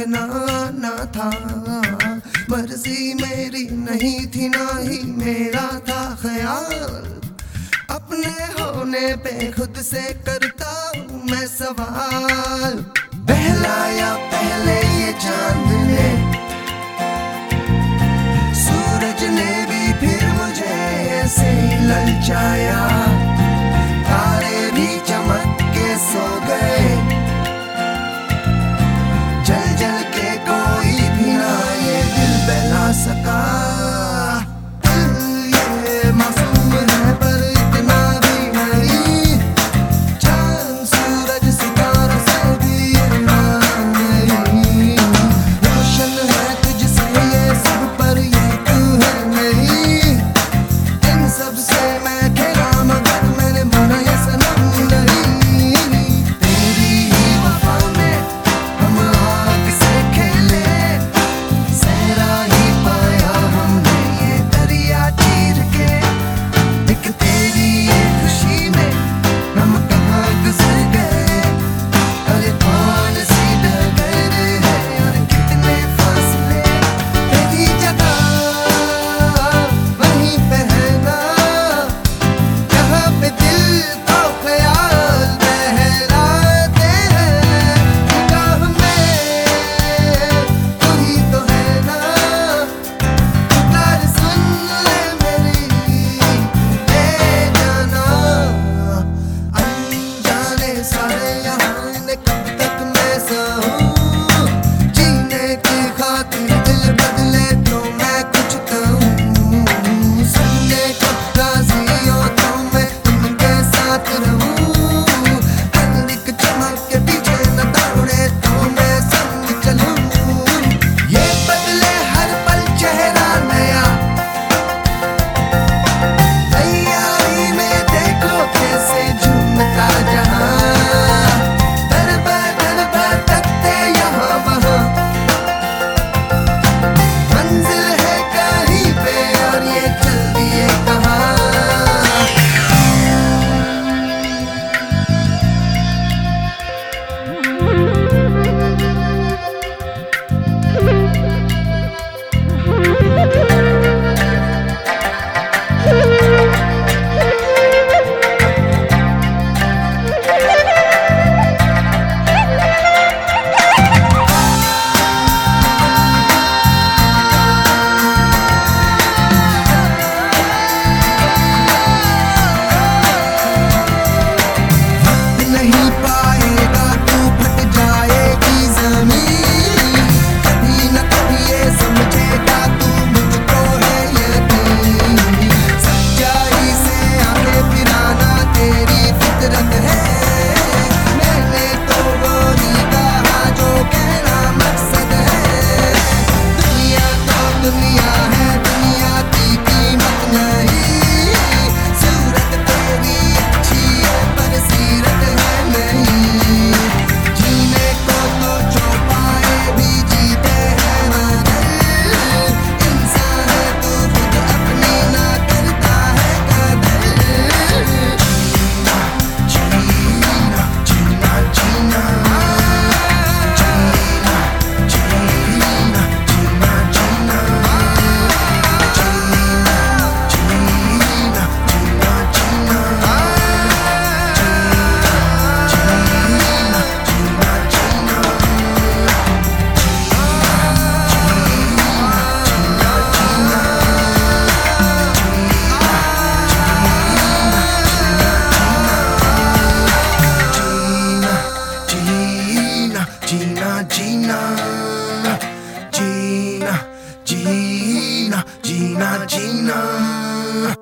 के ना आना था। मर्जी मेरी नहीं थी ना ही मेरा था ख्याल, अपने होने पे खुद से करता हूँ मैं सवाल। बहलाया पहले ये चांद ने, सूरज ने भी फिर मुझे ऐसे ही ललचाया। तारे भी चमक के सो गए, जल जल के कोई भी ना ये दिल बहला सका। ये मासूम है पर इतना भी नहीं, चांद सूरज सितारों से भी ये नहीं। रोशन है तुझसे ये सब पर ये तू है नहीं, इन सब से मैं खेला मगर मैंने माना ये सनम नहीं। तेरी ही वफा में हम आग से खेले, सहरा ही पाया हमने ये दरिया चीर के। एक तेरी ये खुशी में हम कहाँ गुजर गए, अरे कौन सी डगर है और कितने फासले। तेरी जगह वहीं पे है ना, जहाँ पे दिल को ख्याल बहलाते हैं। निगाह में तू ही तो है ना, पुकार सुन ले मेरी ले जाना। अनजाने सारे यहाँ ने कब तक मैं सहूँ, जीने की खातिर दिल बदले तो मैं कुछ कहूँ। सुनने को राजी हो तो मैं उनके साथ रहूँ, हर एक चमक के पीछे न दौड़े तो मैं संग चलूँ। ये बदले हर पल चेहरा नया, तैयारी में देखो कैसे झूमता जहां। दर बार तकते यहाँ वहाँ, मंजिल है कहीं पे और ये चल दिए कहाँ। नहीं पाएगा तू फट जाएगी ज़मीन, कभी न कभी ये समझेगा तू मुझको है यकीन। सच्चाई से आगे फिराना तेरी फितरत है, मैंने तो वो नहीं कहा जो कहना मकसद है। दुनिया तो दुनिया है, दुनिया की कीमत नहीं, सूरत तेरी अच्छी है पर सीरत है नहीं। जीने को तो जो पाए भी जीते हैं मगर, इंसान है तो खुद अपनी ना करता है कदर। जीना जीना जीना जीना जीना जीना जीना जीना जीना जीना जीना जीना जीना जीना जीना जीना।